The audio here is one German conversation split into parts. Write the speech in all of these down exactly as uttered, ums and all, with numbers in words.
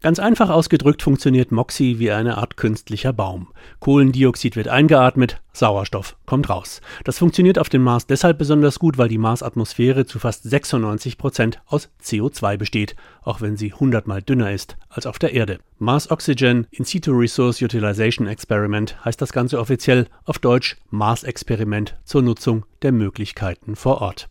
Ganz einfach ausgedrückt funktioniert MOXIE wie eine Art künstlicher Baum. Kohlendioxid wird eingeatmet, Sauerstoff kommt raus. Das funktioniert auf dem Mars deshalb besonders gut, weil die Marsatmosphäre zu fast sechsundneunzig Prozent aus C O zwei besteht, auch wenn sie hundertmal dünner ist als auf der Erde. Mars Oxygen In Situ Resource Utilization Experiment heißt das Ganze offiziell, auf Deutsch Mars-Experiment zur Nutzung der Möglichkeiten vor Ort.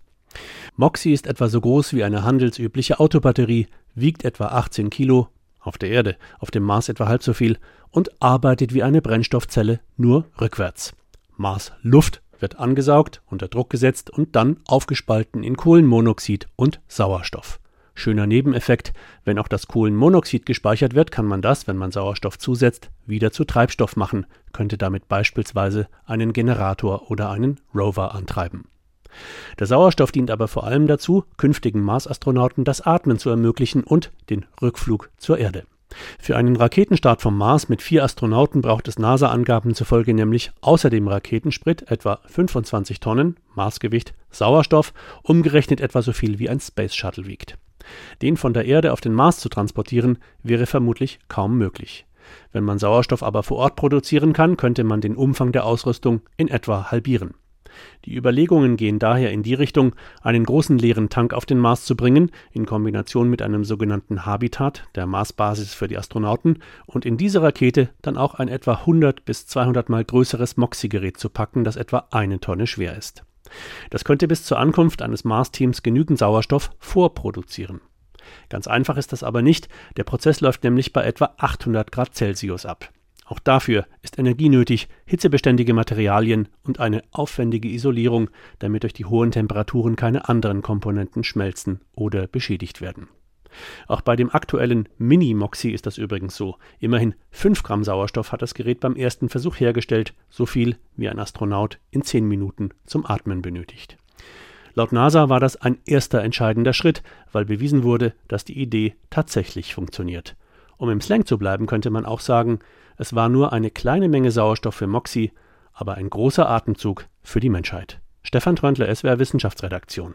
MOXIE ist etwa so groß wie eine handelsübliche Autobatterie, wiegt etwa achtzehn Kilo, auf der Erde, auf dem Mars etwa halb so viel und arbeitet wie eine Brennstoffzelle, nur rückwärts. Mars-Luft wird angesaugt, unter Druck gesetzt und dann aufgespalten in Kohlenmonoxid und Sauerstoff. Schöner Nebeneffekt, wenn auch das Kohlenmonoxid gespeichert wird, kann man das, wenn man Sauerstoff zusetzt, wieder zu Treibstoff machen, könnte damit beispielsweise einen Generator oder einen Rover antreiben. Der Sauerstoff dient aber vor allem dazu, künftigen Mars-Astronauten das Atmen zu ermöglichen und den Rückflug zur Erde. Für einen Raketenstart vom Mars mit vier Astronauten braucht es NASA-Angaben zufolge nämlich außer dem Raketensprit etwa fünfundzwanzig Tonnen, Marsgewicht, Sauerstoff, umgerechnet etwa so viel wie ein Space Shuttle wiegt. Den von der Erde auf den Mars zu transportieren, wäre vermutlich kaum möglich. Wenn man Sauerstoff aber vor Ort produzieren kann, könnte man den Umfang der Ausrüstung in etwa halbieren. Die Überlegungen gehen daher in die Richtung, einen großen leeren Tank auf den Mars zu bringen, in Kombination mit einem sogenannten Habitat, der Marsbasis für die Astronauten, und in diese Rakete dann auch ein etwa hundert bis zweihundert Mal größeres MOXIE-Gerät zu packen, das etwa eine Tonne schwer ist. Das könnte bis zur Ankunft eines Mars-Teams genügend Sauerstoff vorproduzieren. Ganz einfach ist das aber nicht, der Prozess läuft nämlich bei etwa achthundert Grad Celsius ab. Auch dafür ist Energie nötig, hitzebeständige Materialien und eine aufwendige Isolierung, damit durch die hohen Temperaturen keine anderen Komponenten schmelzen oder beschädigt werden. Auch bei dem aktuellen Mini-MOXIE ist das übrigens so. Immerhin fünf Gramm Sauerstoff hat das Gerät beim ersten Versuch hergestellt, so viel wie ein Astronaut in zehn Minuten zum Atmen benötigt. Laut NASA war das ein erster entscheidender Schritt, weil bewiesen wurde, dass die Idee tatsächlich funktioniert. Um im Slang zu bleiben, könnte man auch sagen, es war nur eine kleine Menge Sauerstoff für MOXIE, aber ein großer Atemzug für die Menschheit. Stefan Tröndle, S W R Wissenschaftsredaktion.